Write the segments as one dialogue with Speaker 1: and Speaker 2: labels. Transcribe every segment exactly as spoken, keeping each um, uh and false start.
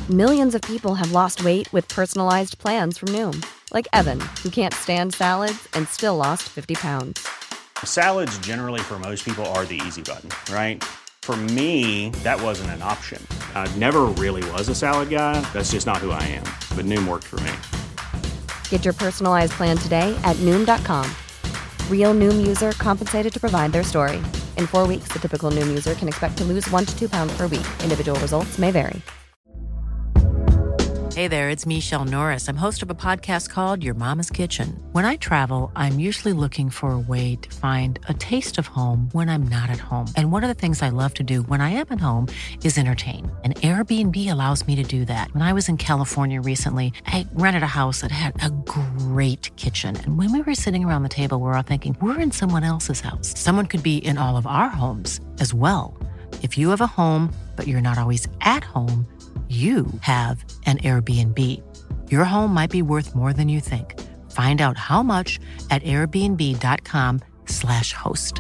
Speaker 1: Millions of people have lost weight with personalized plans from Noom. Like Evan, who can't stand salads and still lost fifty pounds.
Speaker 2: Salads generally for most people are the easy button, right? For me, that wasn't an option. I never really was a salad guy. That's just not who I am. But Noom worked for me.
Speaker 1: Get your personalized plan today at Noom dot com. Real Noom user compensated to provide their story. In four weeks, the typical Noom user can expect to lose one to two pounds per week. Individual results may vary.
Speaker 3: Hey there, it's Michelle Norris. I'm host of a podcast called Your Mama's Kitchen. When I travel, I'm usually looking for a way to find a taste of home when I'm not at home. And one of the things I love to do when I am at home is entertain. And Airbnb allows me to do that. When I was in California recently, I rented a house that had a great kitchen. And when we were sitting around the table, we were all thinking, we're in someone else's house. Someone could be in all of our homes as well. If you have a home, but you're not always at home, you have an Airbnb. Your home might be worth more than you think. Find out how much at airbnb.com slash host.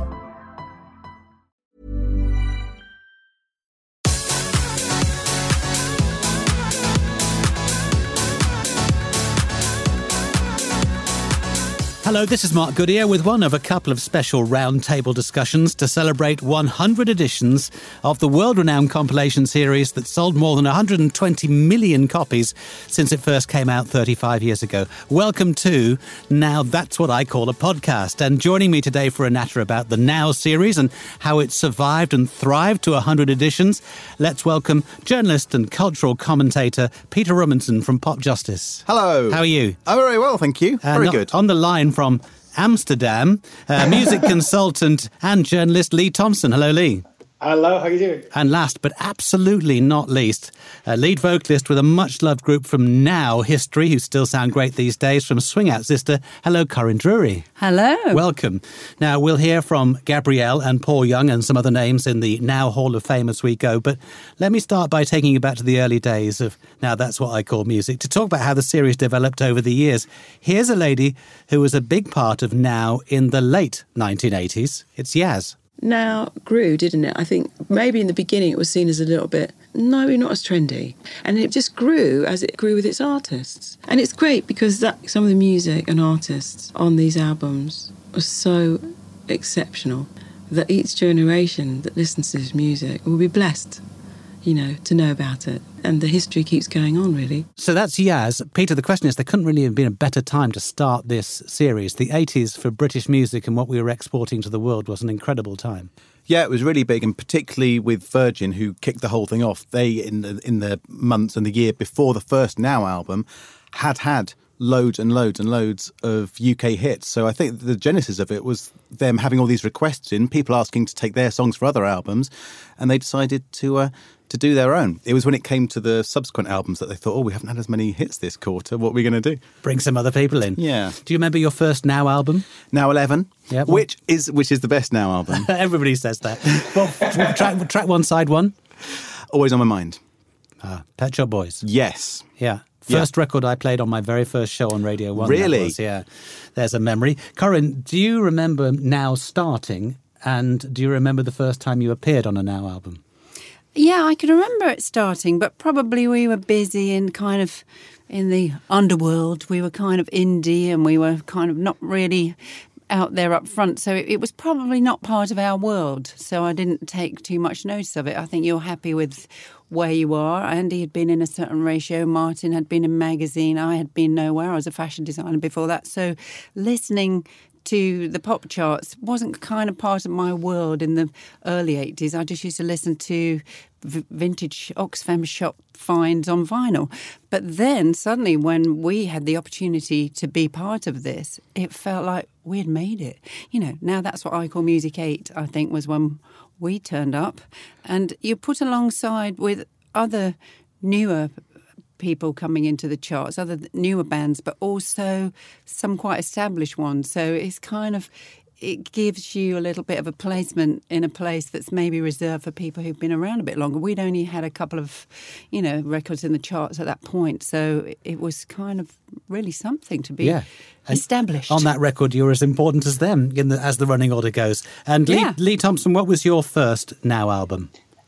Speaker 4: Hello, this is Mark Goodyear with one of a couple of special roundtable discussions to celebrate one hundred editions of the world-renowned compilation series that sold more than one hundred twenty million copies since it first came out thirty-five years ago. Welcome to Now That's What I Call a Podcast. And joining me today for a natter about the Now series and how it survived and thrived to one hundred editions, let's welcome journalist and cultural commentator Peter Rummensen from Pop Justice.
Speaker 5: Hello.
Speaker 4: How are you?
Speaker 5: I'm very well, thank you.
Speaker 4: Uh,
Speaker 5: very
Speaker 4: no,
Speaker 5: good.
Speaker 4: On the line from Amsterdam, uh, music consultant and journalist Lee Thompson. Hello, Lee.
Speaker 6: Hello, how are you doing?
Speaker 4: And last but absolutely not least, a lead vocalist with a much-loved group from Now history, who still sound great these days, from Swing Out Sister. Hello, Corinne Drury.
Speaker 7: Hello.
Speaker 4: Welcome. Now, we'll hear from Gabrielle and Paul Young and some other names in the Now Hall of Fame as we go, but let me start by taking you back to the early days of Now That's What I Call Music, to talk about how the series developed over the years. Here's a lady who was a big part of Now in the late nineteen eighties. It's Yaz.
Speaker 7: Now grew, didn't it? I think maybe in the beginning it was seen as a little bit, no, not as trendy. And it just grew as it grew with its artists. And it's great because that some of the music and artists on these albums are so exceptional that each generation that listens to this music will be blessed, you know, to know about it. And the history keeps going on, really.
Speaker 4: So that's Yaz. Peter, the question is, there couldn't really have been a better time to start this series. The eighties for British music and what we were exporting to the world was an incredible time.
Speaker 5: Yeah, it was really big, and particularly with Virgin, who kicked the whole thing off. They, in the, in the months and the year before the first Now album, had had loads and loads and loads of U K hits. So I think the genesis of it was them having all these requests in, people asking to take their songs for other albums, and they decided to uh, to do their own. It was when it came to the subsequent albums that they thought, oh, we haven't had as many hits this quarter, what are we going to do?
Speaker 4: Bring some other people in.
Speaker 5: Yeah.
Speaker 4: Do you remember your first Now album?
Speaker 5: Now eleven,
Speaker 4: yeah, well,
Speaker 5: which is which is the best Now album.
Speaker 4: Everybody says that. Well, track, track one, side one.
Speaker 5: Always on My Mind.
Speaker 4: Ah, Pet Shop Boys.
Speaker 5: Yes.
Speaker 4: Yeah. First yeah. record I played on my very first show on Radio one.
Speaker 5: Really?
Speaker 4: Was, yeah. There's a memory. Corinne, do you remember Now starting, and do you remember the first time you appeared on a Now album?
Speaker 7: Yeah, I can remember it starting, but probably we were busy in kind of in the underworld. We were kind of indie and we were kind of not really out there up front. So it, it was probably not part of our world. So I didn't take too much notice of it. I think you're happy with where you are. Andy had been in a certain ratio. Martin had been in magazine. I had been nowhere. I was a fashion designer before that. So listening to the pop charts wasn't kind of part of my world in the early eighties. I just used to listen to v- vintage Oxfam shop finds on vinyl. But then suddenly when we had the opportunity to be part of this, it felt like we had made it. You know, Now That's What I Call Music eight, I think, was when we turned up. And you put alongside with other newer people coming into the charts, other newer bands, but also some quite established ones. So it's kind of, it gives you a little bit of a placement in a place that's maybe reserved for people who've been around a bit longer. We'd only had a couple of, you know, records in the charts at that point. So it was kind of really something to be yeah. established.
Speaker 4: On that record, you're as important as them in the, as the running order goes. And Lee,
Speaker 7: yeah.
Speaker 4: Lee Thompson, what was your first Now album?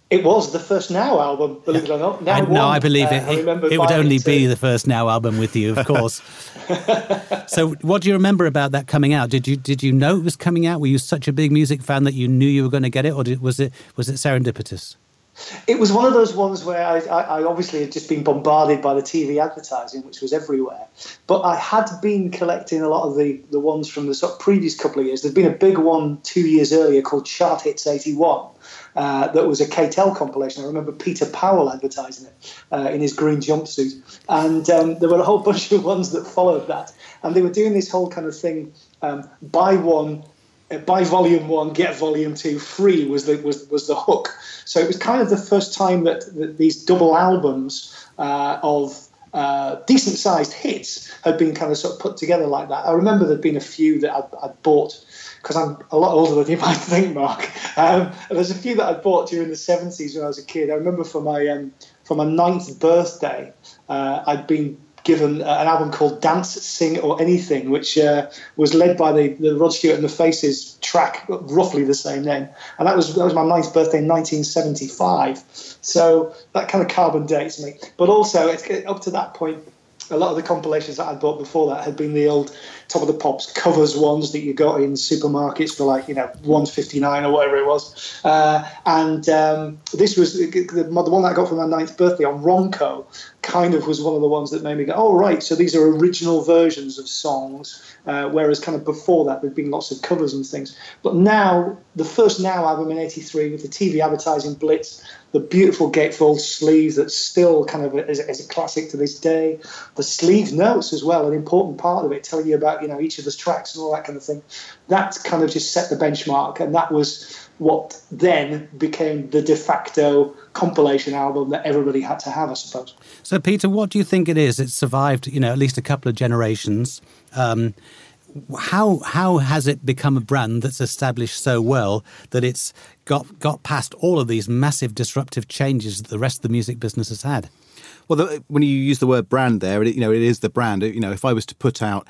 Speaker 6: It was the first Now album, believe it or not. Now
Speaker 4: I, no, I believe
Speaker 6: uh,
Speaker 4: it.
Speaker 6: I
Speaker 4: It, it would only it be the first Now album with you, of course. So, what do you remember about that coming out? Did you did you know it was coming out? Were you such a big music fan that you knew you were going to get it, or did, was it was it serendipitous?
Speaker 6: It was one of those ones where I, I, I obviously had just been bombarded by the T V advertising, which was everywhere. But I had been collecting a lot of the, the ones from the sort of previous couple of years. There'd been a big one two years earlier called Chart Hits eighty-one. Uh, that was a K T E L compilation. I remember Peter Powell advertising it uh, in his green jumpsuit. And um, there were a whole bunch of ones that followed that. And they were doing this whole kind of thing, um, buy one, uh, buy volume one, get volume two free was the, was, was the hook. So it was kind of the first time that, that these double albums uh, of uh, decent-sized hits had been kind of sort of put together like that. I remember there'd been a few that I'd, I'd bought, because I'm a lot older than you might think, Mark. Um, and there's a few that I bought during the seventies when I was a kid. I remember for my um, for my ninth birthday, uh, I'd been given an album called Dance, Sing or Anything, which uh, was led by the, the Rod Stewart and the Faces track, roughly the same name. And that was that was my ninth birthday in nineteen seventy-five. So that kind of carbon dates me. But also, it's, up to that point, a lot of the compilations that I'd bought before that had been the old Top of the Pops covers ones that you got in supermarkets for like, you know, one fifty-nine or whatever it was. Uh, and um, this was the, the one that I got for my ninth birthday on Ronco, kind of was one of the ones that made me go, oh, right, so these are original versions of songs, uh, whereas kind of before that there'd been lots of covers and things. But now, the first Now album in eighty-three with the T V advertising blitz, the beautiful gatefold sleeve that's still kind of a, is, is a classic to this day. The sleeve notes as well, an important part of it, telling you about, you know, each of the tracks and all that kind of thing. That kind of just set the benchmark, and that was what then became the de facto compilation album that everybody had to have, I suppose.
Speaker 4: So, Peter, what do you think it is? It's survived, you know, at least a couple of generations. Um, how how has it become a brand that's established so well that it's got got past all of these massive disruptive changes that the rest of the music business has had?
Speaker 5: Well, the, when you use the word brand there, it, you know, it is the brand. You know, if I was to put out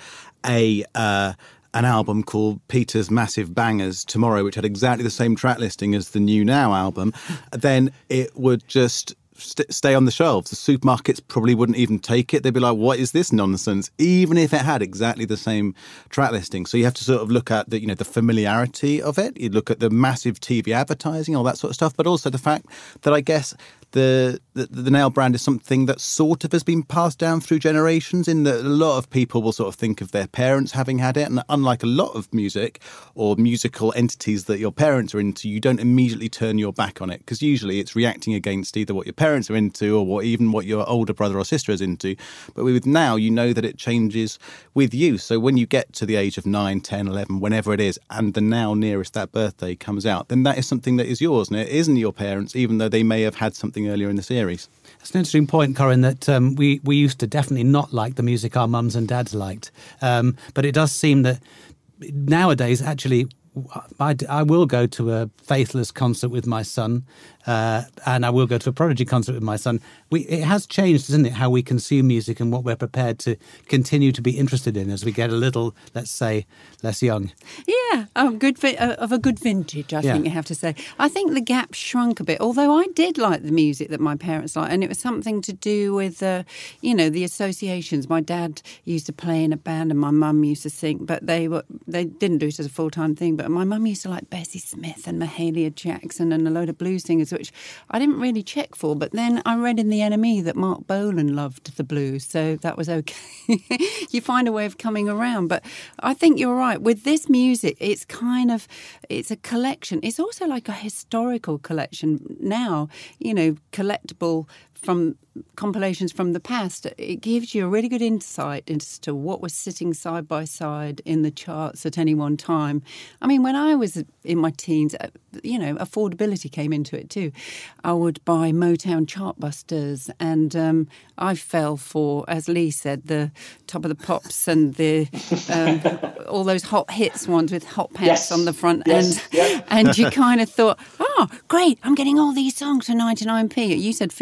Speaker 5: a uh, an album called Peter's Massive Bangers tomorrow, which had exactly the same track listing as the new Now album, then it would just st- stay on the shelves. The supermarkets probably wouldn't even take it. They'd be like, what is this nonsense? Even if it had exactly the same track listing. So you have to sort of look at the, you know, the familiarity of it. You look at the massive T V advertising, all that sort of stuff, but also the fact that I guess The, the the Now brand is something that sort of has been passed down through generations, in that a lot of people will sort of think of their parents having had it. And unlike a lot of music or musical entities that your parents are into, you don't immediately turn your back on it, because usually it's reacting against either what your parents are into or what even what your older brother or sister is into. But with Now, you know that it changes with you. So when you get to the age of nine, ten, eleven, whenever it is, and the Now nearest that birthday comes out, then that is something that is yours. And it isn't your parents, even though they may have had something earlier in the series.
Speaker 4: It's an interesting point, Corinne, that um, we, we used to definitely not like the music our mums and dads liked. Um, but it does seem that nowadays, actually, I, I will go to a Faithless concert with my son, uh, and I will go to a Prodigy concert with my son. We, it has changed, isn't it, how we consume music and what we're prepared to continue to be interested in as we get a little, let's say, less young.
Speaker 7: Yeah, um, good vi- uh, of a good vintage, I
Speaker 4: Yeah.
Speaker 7: think you have to say. I think the gap shrunk a bit, although I did like the music that my parents liked, and it was something to do with, uh, you know, the associations. My dad used to play in a band and my mum used to sing, but they were they didn't do it as a full-time thing. But my mum used to like Bessie Smith and Mahalia Jackson and a load of blues singers, which I didn't really check for. But then I read in the N M E that Mark Bolan loved the blues, so that was okay. You find a way of coming around. But I think you're right. With this music, it's kind of, it's a collection. It's also like a historical collection now, you know, collectible from compilations from the past. It gives you a really good insight into what was sitting side by side in the charts at any one time. I mean, when I was in my teens, you know, affordability came into it too. I would buy Motown Chartbusters, and um, I fell for, as Lee said, the Top of the Pops and the um, all those hot hits ones with hot pants
Speaker 6: Yes.
Speaker 7: on the front
Speaker 6: Yes.
Speaker 7: end.
Speaker 6: Yeah.
Speaker 7: And you kind of thought, oh, great, I'm getting all these songs for ninety-nine p. You said fifty-nine.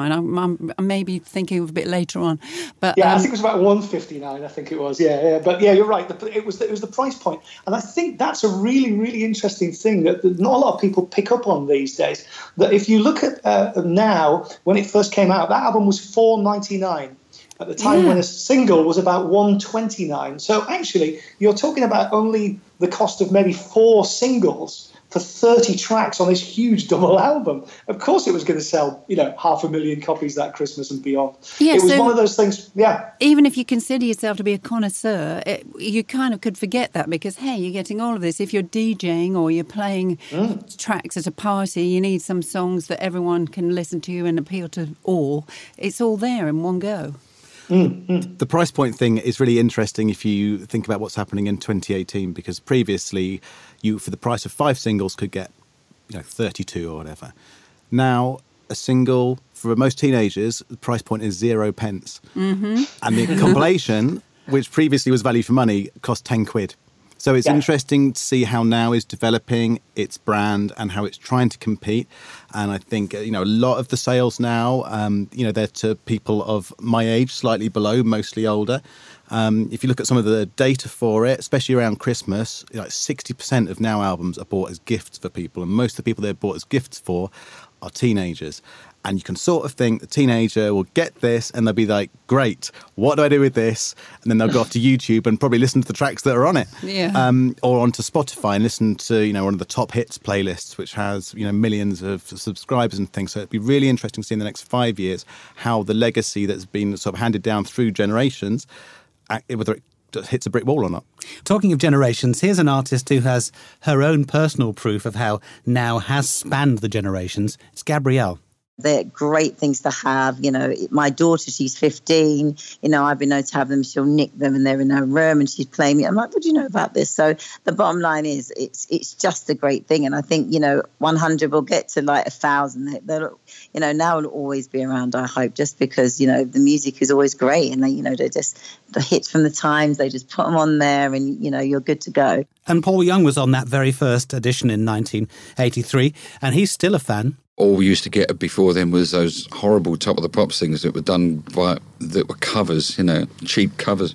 Speaker 7: fifty-nine. I'm, I'm, I'm maybe thinking of a bit later on. But
Speaker 6: yeah,
Speaker 7: um,
Speaker 6: I think it was about one fifty-nine. I think it was. Yeah, yeah. But yeah, you're right. The, it was it was the price point, and I think that's a really really interesting thing that, that not a lot of people pick up on these days. That if you look at uh, now, when it first came out, that album was four ninety-nine. At the time
Speaker 7: yeah.
Speaker 6: when a single was about one twenty-nine. So actually, you're talking about only the cost of maybe four singles for thirty tracks on this huge double album. Of course it was going to sell, you know, half a million copies that Christmas and beyond.
Speaker 7: Yeah,
Speaker 6: it was
Speaker 7: so
Speaker 6: one of those things, yeah.
Speaker 7: Even if you consider yourself to be a connoisseur, it, you kind of could forget that because, hey, you're getting all of this. If you're DJing or you're playing mm. tracks at a party, you need some songs that everyone can listen to and appeal to all. It's all there in one go.
Speaker 5: Mm-hmm. The price point thing is really interesting if you think about what's happening in twenty eighteen, because previously you, for the price of five singles, could get, you know, thirty-two or whatever. Now, a single for most teenagers, the price point is zero pence. Mm-hmm. And the compilation, which previously was value for money, cost ten quid. So it's yeah. interesting to see how Now is developing its brand and how it's trying to compete. And I think, you know, a lot of the sales now, um, you know, they're to people of my age, slightly below, mostly older. Um, if you look at some of the data for it, especially around Christmas, like sixty percent of Now albums are bought as gifts for people. And most of the people they're bought as gifts for are teenagers. And you can sort of think the teenager will get this and they'll be like, great, what do I do with this? And then they'll go off to YouTube and probably listen to the tracks that are on it.
Speaker 7: Yeah.
Speaker 5: Um, or onto Spotify and listen to, you know, one of the top hits playlists, which has, you know, millions of subscribers and things. So it'd be really interesting to see in the next five years how the legacy that's been sort of handed down through generations, whether it hits a brick wall or not.
Speaker 4: Talking of generations, here's an artist who has her own personal proof of how Now has spanned the generations. It's Gabrielle.
Speaker 8: They're great things to have. You know, my daughter, she's fifteen. You know, I've been known to have them. She'll nick them and they're in her room and she's playing it. I'm like, what do you know about this? So the bottom line is it's it's just a great thing. And I think, you know, one hundred will get to like a thousand. They'll, you know, Now will always be around, I hope, just because, you know, the music is always great. And, they, you know, they're just the hits from the times. They just put them on there and, you know, you're good to go.
Speaker 4: And Paul Young was on that very first edition in nineteen eighty-three. And he's still a fan.
Speaker 9: All we used to get before then was those horrible Top of the Pops things that were done by, that were covers, you know, cheap covers.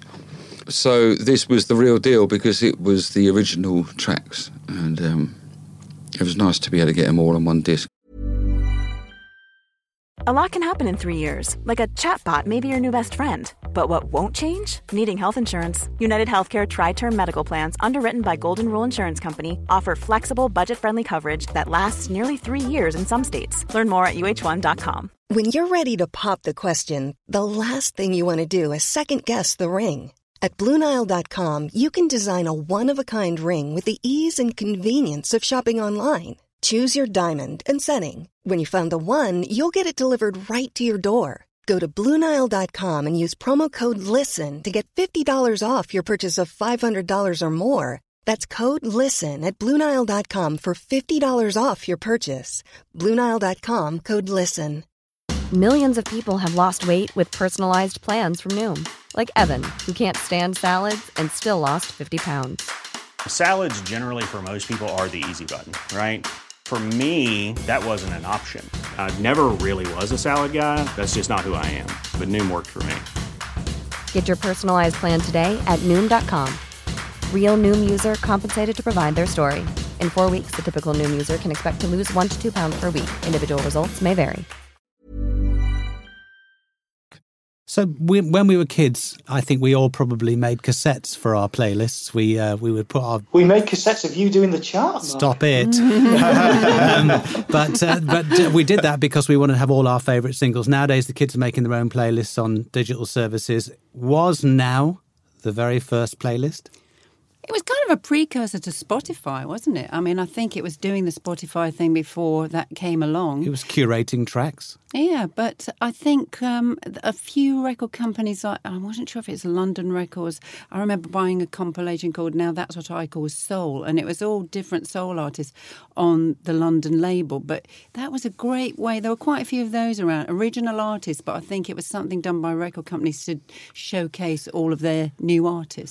Speaker 9: So this was the real deal because it was the original tracks, and um, it was nice to be able to get them all on one disc.
Speaker 10: A lot can happen in three years, like a chatbot may be your new best friend. But what won't change? Needing health insurance. United Healthcare Tri-Term Medical Plans, underwritten by Golden Rule Insurance Company, offer flexible, budget-friendly coverage that lasts nearly three years in some states. Learn more at U H one dot com.
Speaker 11: When you're ready to pop the question, the last thing you want to do is second-guess the ring. At Blue Nile dot com, you can design a one-of-a-kind ring with the ease and convenience of shopping online. Choose your diamond and setting. When you find the one, you'll get it delivered right to your door. Go to Blue Nile dot com and use promo code LISTEN to get fifty dollars off your purchase of five hundred dollars or more. That's code LISTEN at Blue Nile dot com for fifty dollars off your purchase. Blue Nile dot com, code LISTEN.
Speaker 1: Millions of people have lost weight with personalized plans from Noom. Like Evan, who can't stand salads and still lost fifty pounds.
Speaker 2: Salads generally for most people are the easy button, right? For me, that wasn't an option. I never really was a salad guy. That's just not who I am. But Noom worked for me.
Speaker 1: Get your personalized plan today at Noom dot com. Real Noom user compensated to provide their story. In four weeks, the typical Noom user can expect to lose one to two pounds per week. Individual results may vary.
Speaker 4: So we, when we were kids, I think we all probably made cassettes for our playlists. We uh, we would put our...
Speaker 6: We made cassettes of you doing the chart, Mark.
Speaker 4: Stop it. um, but uh, but we did that because we wanted to have all our favourite singles. Nowadays, the kids are making their own playlists on digital services. Was Now the very first playlist?
Speaker 7: It was kind of a precursor to Spotify, wasn't it? I mean, I think it was doing the Spotify thing before that came along.
Speaker 4: It was curating tracks.
Speaker 7: Yeah, but I think um, a few record companies, I, I wasn't sure if it's London Records. I remember buying a compilation called Now That's What I Call Soul, and it was all different soul artists on the London label. But that was a great way. There were quite a few of those around, original artists, but I think it was something done by record companies to showcase all of their new artists.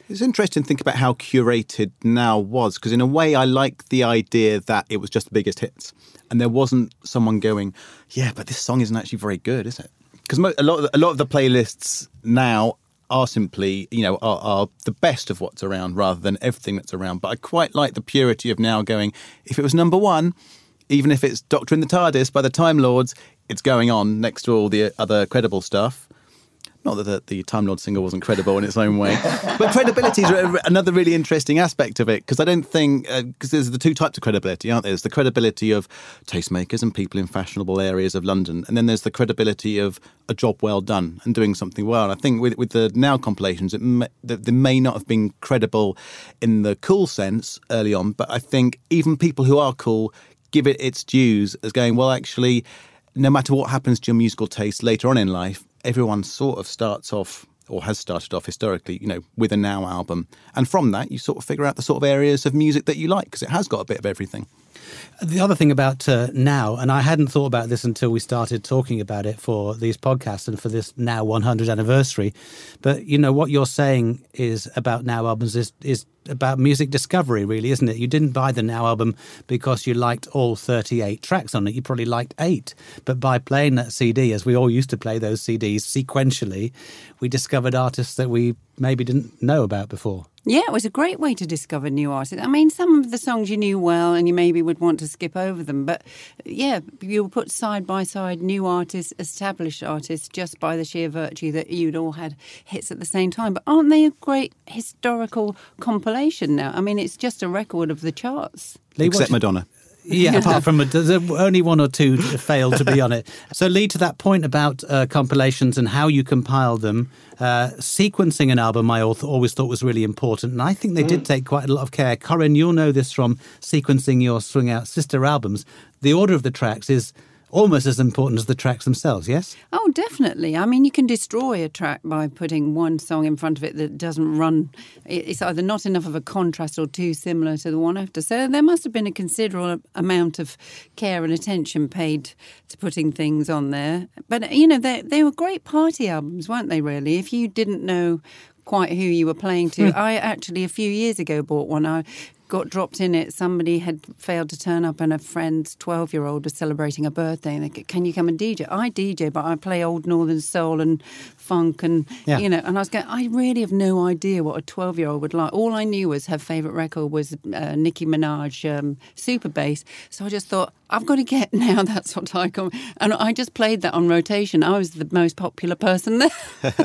Speaker 5: It's interesting to think about how curated Now was, because in a way I like the idea that it was just the biggest hits and there wasn't someone going, yeah, but this song isn't actually very good, is it? Because a lot of the, a lot of the playlists now are simply, you know, are, are the best of what's around rather than everything that's around. But I quite like the purity of Now going, if it was number one, even if it's Doctor in the TARDIS by the Time Lords, it's going on next to all the other credible stuff. Not that the, the Time Lord single wasn't credible in its own way, but credibility is another really interesting aspect of it, because I don't think, because uh, there's the two types of credibility, aren't there? There's the credibility of tastemakers and people in fashionable areas of London, and then there's the credibility of a job well done and doing something well. And I think with, with the Now compilations, it may, they may not have been credible in the cool sense early on, but I think even people who are cool give it its dues as going, well, actually, no matter what happens to your musical taste later on in life, everyone sort of starts off, or has started off historically, you know, with a Now album. And from that, you sort of figure out the sort of areas of music that you like, because it has got a bit of everything.
Speaker 4: The other thing about uh, Now, and I hadn't thought about this until we started talking about it for these podcasts and for this Now one hundredth anniversary, but, you know, what you're saying is about Now albums is, is about music discovery, really, isn't it? You didn't buy the Now album because you liked all thirty-eight tracks on it. You probably liked eight. But by playing that C D, as we all used to play those C Ds sequentially, we discovered artists that we maybe didn't know about before.
Speaker 7: Yeah, it was a great way to discover new artists. I mean, some of the songs you knew well and you maybe would want to skip over them. But yeah, you put side by side new artists, established artists, just by the sheer virtue that you'd all had hits at the same time. But aren't they a great historical compilation now? I mean, it's just a record of the charts.
Speaker 5: Lee, Except Madonna.
Speaker 4: Yeah, apart from there's only one or two failed to be on it. So, Lee, to that point about uh, compilations and how you compile them, uh, sequencing an album I always thought was really important, and I think they mm. did take quite a lot of care. Corinne, you'll know this from sequencing your Swing Out Sister albums. The order of the tracks is almost as important as the tracks themselves, yes?
Speaker 7: Oh, definitely. I mean, you can destroy a track by putting one song in front of it that doesn't run. It's either not enough of a contrast or too similar to the one after. So there must have been a considerable amount of care and attention paid to putting things on there. But, you know, they, they were great party albums, weren't they, really? If you didn't know quite who you were playing to. I actually, a few years ago, bought one. I got dropped in it. Somebody had failed to turn up and a friend's twelve-year-old was celebrating a birthday. And they said, can you come and D J? I D J, but I play old Northern Soul and funk and, yeah. you know, and I was going, I really have no idea what a twelve-year-old would like. All I knew was her favourite record was uh, Nicki Minaj, um, Super Bass. So I just thought, I've got to get Now That's What I Call. And I just played that on rotation. I was the most popular person there.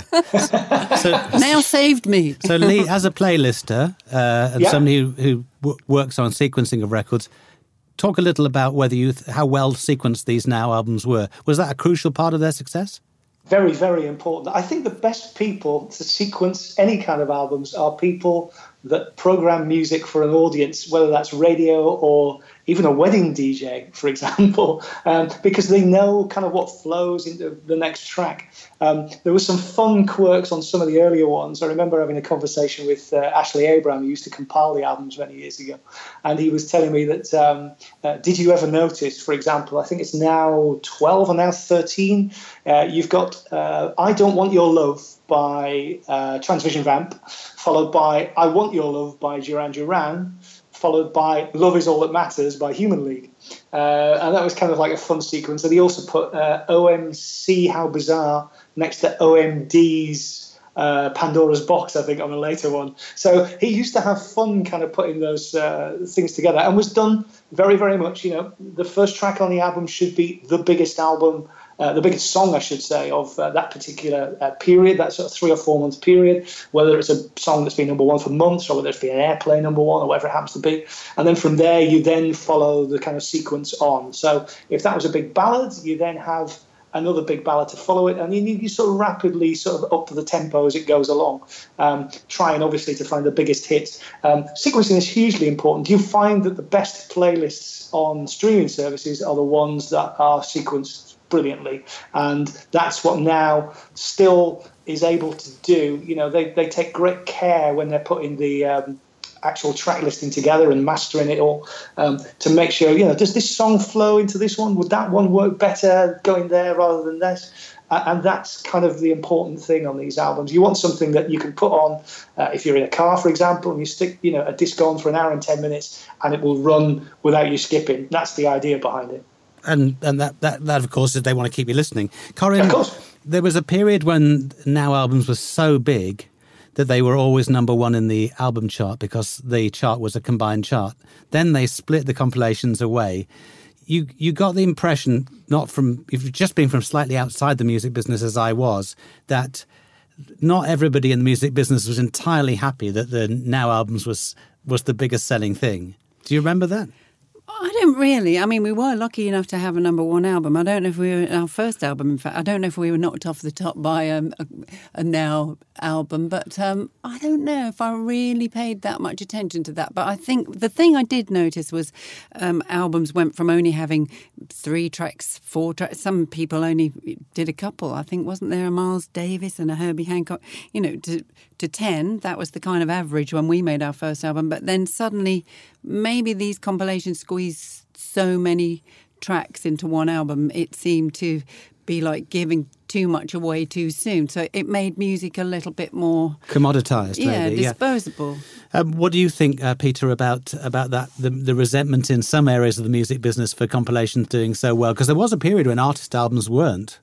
Speaker 7: so, now saved me.
Speaker 4: So, Lee, as a playlister uh, and yeah. somebody who, who w- works on sequencing of records, talk a little about whether you th- how well sequenced these Now albums were. Was that a crucial part of their success?
Speaker 6: Very, very important. I think the best people to sequence any kind of albums are people that program music for an audience, whether that's radio or even a wedding D J, for example, um, because they know kind of what flows into the next track. Um, there were some fun quirks on some of the earlier ones. I remember having a conversation with uh, Ashley Abraham, who used to compile the albums many years ago, and he was telling me that, um, uh, did you ever notice, for example, I think it's now twelve or now thirteen, uh, you've got uh, I Don't Want Your Love by uh, Transvision Vamp, followed by I Want Your Love by Duran Duran, followed by Love Is All That Matters by Human League. Uh, and that was kind of like a fun sequence. And he also put uh, O M C How Bizarre next to O M D's uh, Pandora's Box, I think, on a later one. So he used to have fun kind of putting those uh, things together, and was done very, very much, you know, the first track on the album should be the biggest album, Uh, the biggest song, I should say, of uh, that particular uh, period, that sort of three or four month period, whether it's a song that's been number one for months or whether it's been an airplay number one or whatever it happens to be. And then from there, you then follow the kind of sequence on. So if that was a big ballad, you then have another big ballad to follow it. And you, you sort of rapidly sort of up the tempo as it goes along, um, trying obviously to find the biggest hits. Um, sequencing is hugely important. You find that the best playlists on streaming services are the ones that are sequenced brilliantly, and that's what Now still is able to do. You know, they, they take great care when they're putting the um, actual track listing together and mastering it all um, to make sure, you know, does this song flow into this one? Would that one work better going there rather than this? And that's kind of the important thing on these albums. You want something that you can put on uh, if you're in a car, for example, and you stick, you know, a disc on for an hour and ten minutes, and it will run without you skipping. That's the idea behind it.
Speaker 4: And and that, that, that of course, is they want to keep you listening. Corinne,
Speaker 6: of course.
Speaker 4: There was a period when Now albums were so big that they were always number one in the album chart because the chart was a combined chart. Then they split the compilations away. You you got the impression, not from, if you've just been from slightly outside the music business as I was, that not everybody in the music business was entirely happy that the Now albums was was the biggest selling thing. Do you remember that?
Speaker 7: I don't really. I mean, we were lucky enough to have a number one album. I don't know if we were, our first album, in fact, I don't know if we were knocked off the top by um, a, a Now album, but um, I don't know if I really paid that much attention to that. But I think the thing I did notice was um, albums went from only having three tracks, four tracks. Some people only did a couple. I think, wasn't there a Miles Davis and a Herbie Hancock, you know, to, to ten. That was the kind of average when we made our first album. But then suddenly, maybe these compilations squeezed so many tracks into one album, it seemed to be like giving too much away too soon. So it made music a little bit more
Speaker 4: commoditized,
Speaker 7: yeah,
Speaker 4: maybe.
Speaker 7: disposable.
Speaker 4: Yeah. Um, what do you think, uh, Peter, about about that, the, the resentment in some areas of the music business for compilations doing so well? Because there was a period when artist albums weren't.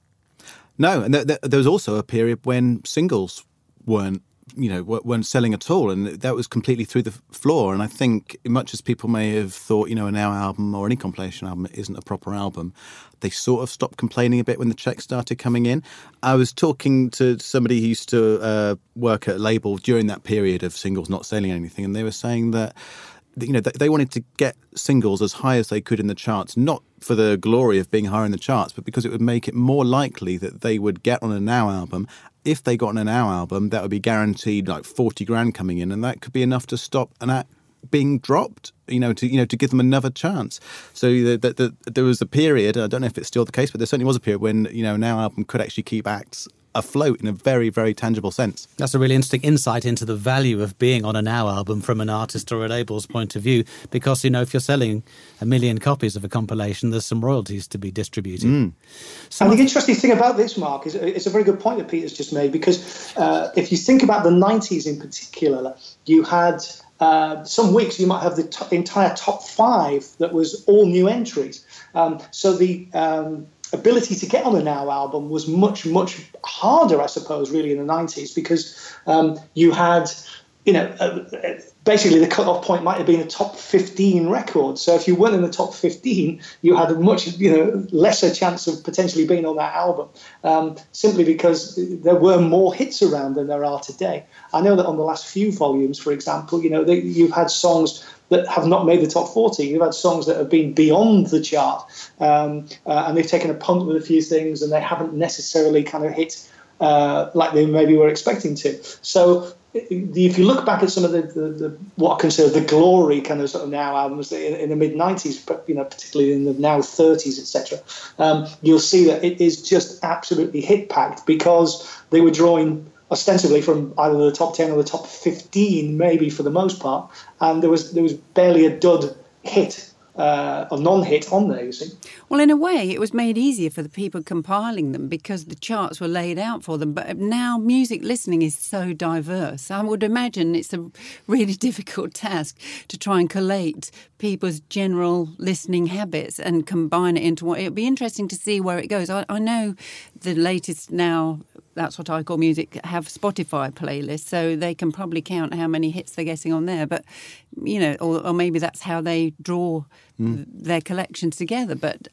Speaker 5: No, and th- th- there was also a period when singles weren't, you know, weren't selling at all, and that was completely through the floor. And I think, much as people may have thought, you know, a Now album or any compilation album isn't a proper album, they sort of stopped complaining a bit when the checks started coming in. I was talking to somebody who used to uh, work at a label during that period of singles not selling anything, and they were saying that, you know, they wanted to get singles as high as they could in the charts, not for the glory of being higher in the charts, but because it would make it more likely that they would get on a Now album. If they got on a Now album, that would be guaranteed like forty grand coming in, and that could be enough to stop an act being dropped, you know, to you know to give them another chance. So the, the, the, there was a period, I don't know if it's still the case, but there certainly was a period when, you know, a Now album could actually keep acts afloat in a very, very tangible sense.
Speaker 4: That's a really interesting insight into the value of being on a Now album from an artist or a label's point of view, because, you know, if you're selling a million copies of a compilation, there's some royalties to be distributed.
Speaker 5: Mm.
Speaker 6: And the interesting thing about this, Mark, is it's a very good point that Peter's just made, because uh, if you think about the nineties in particular, you had uh, some weeks you might have the t- entire top five that was all new entries. Um, so the um, ability to get on a Now album was much, much harder, I suppose, really in the nineties, because um, you had, you know, uh, basically the cut-off point might have been a top fifteen record. So if you weren't in the top fifteen, you had a much, you know, lesser chance of potentially being on that album, um, simply because there were more hits around than there are today. I know that on the last few volumes, for example, you know, they, you've had songs that have not made the top forty. You've had songs that have been beyond the chart, um, uh, and they've taken a punt with a few things, and they haven't necessarily kind of hit uh, like they maybe were expecting to. So if you look back at some of the, the, the what I consider the glory kind of sort of Now albums in, in the mid nineties, but you know, particularly in the Now thirties, et cetera, um, you'll see that it is just absolutely hit packed, because they were drawing ostensibly from either the top ten or the top fifteen, maybe for the most part, and there was there was barely a dud hit, uh, a non-hit on there, you see.
Speaker 7: Well, in a way, it was made easier for the people compiling them because the charts were laid out for them. But now music listening is so diverse. I would imagine it's a really difficult task to try and collate people's general listening habits and combine it into what... It would be interesting to see where it goes. I, I know the latest Now... That's what I call music, have Spotify playlists, so they can probably count how many hits they're getting on there. But, you know, or, or maybe that's how they draw mm. their collections together. But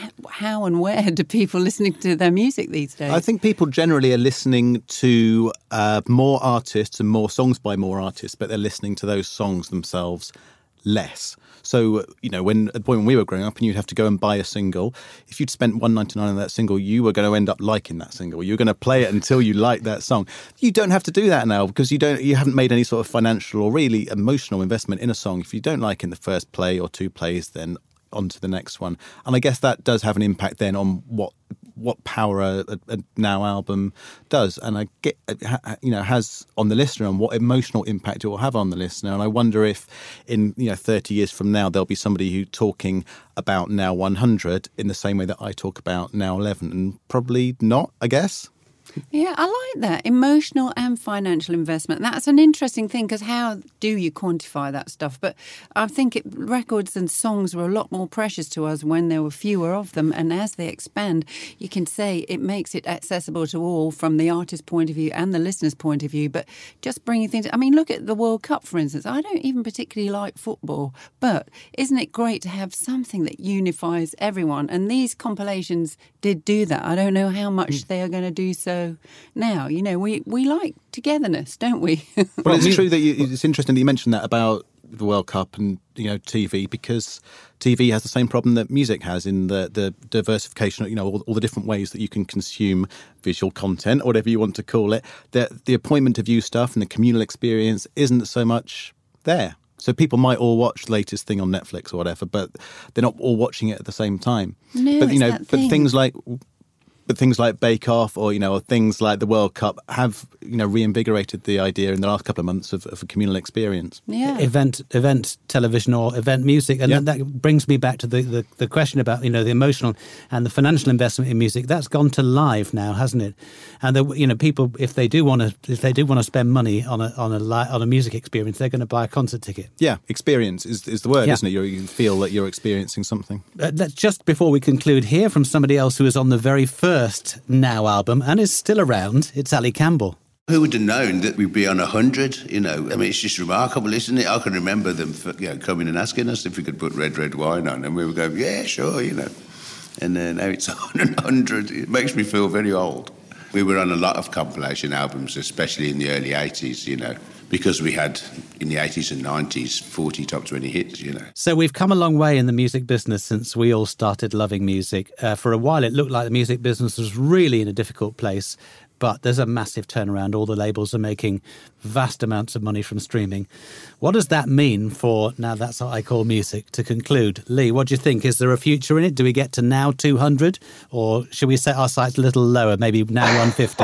Speaker 7: how and where do people listening to their music these days?
Speaker 5: I think people generally are listening to uh, more artists and more songs by more artists, but they're listening to those songs themselves less. So, you know, when at the point when we were growing up and you'd have to go and buy a single, if you'd spent one pound ninety-nine on that single, you were going to end up liking that single. You were going to play it until you liked that song. You don't have to do that now, because you don't you haven't made any sort of financial or really emotional investment in a song. If you don't like in the first play or two plays, then on to the next one. And I guess that does have an impact then on what what power a, a, a Now album does, and I get, you know, has on the listener and what emotional impact it will have on the listener. And I wonder if in, you know, thirty years from now, there'll be somebody who talking about Now one hundred in the same way that I talk about Now eleven, and probably not, I guess.
Speaker 7: Yeah, I like that. Emotional and financial investment. That's an interesting thing, because how do you quantify that stuff? But I think it, records and songs were a lot more precious to us when there were fewer of them. And as they expand, you can say it makes it accessible to all from the artist's point of view and the listener's point of view. But just bringing things... I mean, look at the World Cup, for instance. I don't even particularly like football, but isn't it great to have something that unifies everyone? And these compilations did do that. I don't know how much mm. they are going to do so now. You know, we, we like togetherness, don't we?
Speaker 5: Well, it's true that you, it's interesting that you mentioned that about the World Cup and, you know, T V, because T V has the same problem that music has in the, the diversification, you know, all, all the different ways that you can consume visual content, or whatever you want to call it. The, the appointment of view stuff and the communal experience isn't so much there. So people might all watch the latest thing on Netflix or whatever, but they're not all watching it at the same time.
Speaker 7: No,
Speaker 5: but, you know,
Speaker 7: it's that
Speaker 5: but
Speaker 7: thing.
Speaker 5: things like... But things like Bake Off, or, you know, or things like the World Cup have, you know, reinvigorated the idea in the last couple of months of, of a communal experience.
Speaker 7: Yeah.
Speaker 4: Event event television or event music. And
Speaker 5: yeah.
Speaker 4: that brings me back to the, the, the question about, you know, the emotional and the financial investment in music. That's gone to live now, hasn't it? And, the, you know, people, if they do want to if they do want to spend money on a on a li- on a music experience, they're going to buy a concert ticket.
Speaker 5: Yeah, experience is, is the word,
Speaker 4: yeah.
Speaker 5: isn't it? You're, you feel that you're experiencing something.
Speaker 4: Uh, let's just before we conclude, hear from somebody else who was on the very first Now album and is still around. It's Ali Campbell.
Speaker 12: Who would have known that we'd be on a hundred? You know, I mean, it's just remarkable, isn't it? I can remember them, you know, coming and asking us if we could put Red Red Wine on, and we would go, yeah, sure, you know. And then now it's on a hundred. It makes me feel very old. We were on a lot of compilation albums, especially in the early eighties, you know, because we had, in the eighties and nineties, forty top twenty hits, you know.
Speaker 4: So we've come a long way in the music business since we all started loving music. Uh, for a while, it looked like the music business was really in a difficult place, but there's a massive turnaround. All the labels are making vast amounts of money from streaming. What does that mean for Now That's What I Call Music? To conclude, Lee, what do you think? Is there a future in it? Do we get to Now two hundred? Or should we set our sights a little lower, maybe Now one fifty?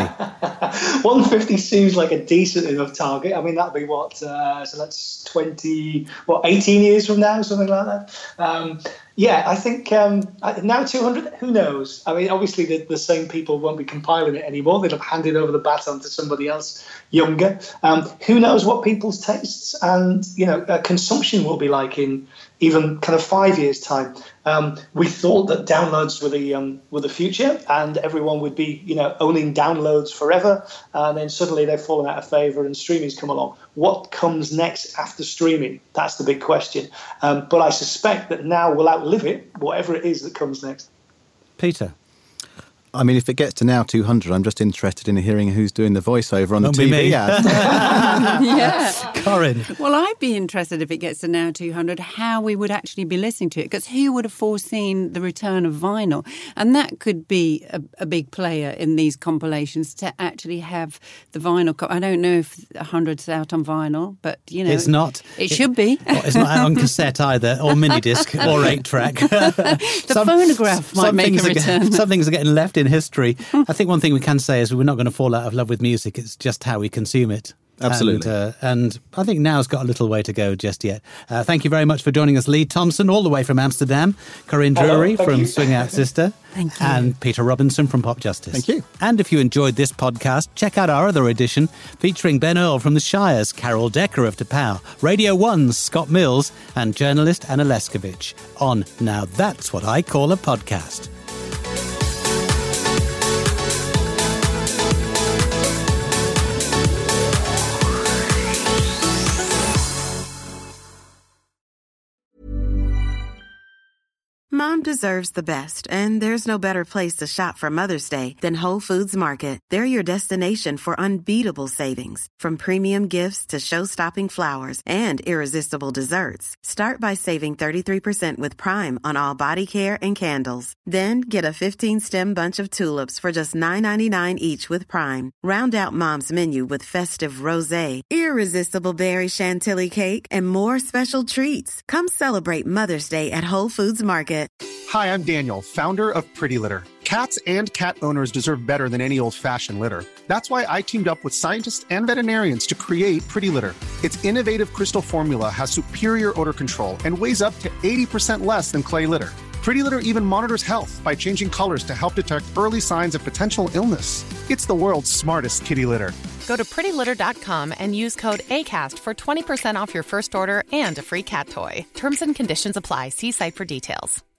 Speaker 6: one fifty seems like a decent enough target. I mean, that'd be what? Uh, so that's twenty, what, eighteen years from now, something like that. Um, yeah, I think um, now two hundred, who knows? I mean, obviously the, the same people won't be compiling it anymore. They'll have handed over the baton to somebody else younger. Um, who knows what people's tastes and, you know, uh, consumption will be like in even kind of five years' time. Um, we thought that downloads were the um, were the future, and everyone would be, you know, owning downloads forever. And then suddenly they've fallen out of favour, and streaming's come along. What comes next after streaming? That's the big question. Um, but I suspect that now we'll outlive it, whatever it is that comes next.
Speaker 4: Peter.
Speaker 5: I mean, if it gets to Now two hundred, I'm just interested in hearing who's doing the voiceover on
Speaker 4: Won't
Speaker 5: the
Speaker 4: be
Speaker 5: T V
Speaker 4: me.
Speaker 5: ad.
Speaker 7: Yeah.
Speaker 4: Corinne.
Speaker 7: Well, I'd be interested if it gets to Now two hundred, how we would actually be listening to it, because who would have foreseen the return of vinyl? And that could be a, a big player in these compilations, to actually have the vinyl. Co- I don't know if one hundred's out on vinyl, but, you know.
Speaker 4: It's not.
Speaker 7: It, it should be.
Speaker 4: Well, it's not out on cassette either, or mini disc, or eight track.
Speaker 7: The some, phonograph might make a return.
Speaker 4: Get, some things are getting left in history. I think one thing we can say is we're not going to fall out of love with music. It's just how we consume it.
Speaker 5: Absolutely.
Speaker 4: And, uh, and I think Now's got a little way to go just yet. Uh, thank you very much for joining us, Lee Thompson, all the way from Amsterdam, Corinne Drury
Speaker 6: Hello,
Speaker 4: from
Speaker 6: you.
Speaker 4: Swing Out Sister,
Speaker 7: Thank you.
Speaker 4: and Peter Robinson from Pop Justice.
Speaker 5: Thank you.
Speaker 4: And if you enjoyed this podcast, check out our other edition featuring Ben Earl from the Shires, Carol Decker of Tapau, Radio one's Scott Mills, and journalist Anna Leskovich on Now That's What I Call a Podcast.
Speaker 13: Mom deserves the best, and there's no better place to shop for Mother's Day than Whole Foods Market. They're your destination for unbeatable savings, from premium gifts to show-stopping flowers and irresistible desserts. Start by saving thirty-three percent with Prime on all body care and candles. Then get a fifteen-stem bunch of tulips for just nine ninety-nine each with Prime. Round out Mom's menu with festive rosé, irresistible berry chantilly cake, and more special treats. Come celebrate Mother's Day at Whole Foods Market.
Speaker 14: Hi, I'm Daniel, founder of Pretty Litter. Cats and cat owners deserve better than any old-fashioned litter. That's why I teamed up with scientists and veterinarians to create Pretty Litter. Its innovative crystal formula has superior odor control and weighs up to eighty percent less than clay litter. Pretty Litter even monitors health by changing colors to help detect early signs of potential illness. It's the world's smartest kitty litter.
Speaker 15: Go to pretty litter dot com and use code ACAST for twenty percent off your first order and a free cat toy. Terms and conditions apply. See site for details.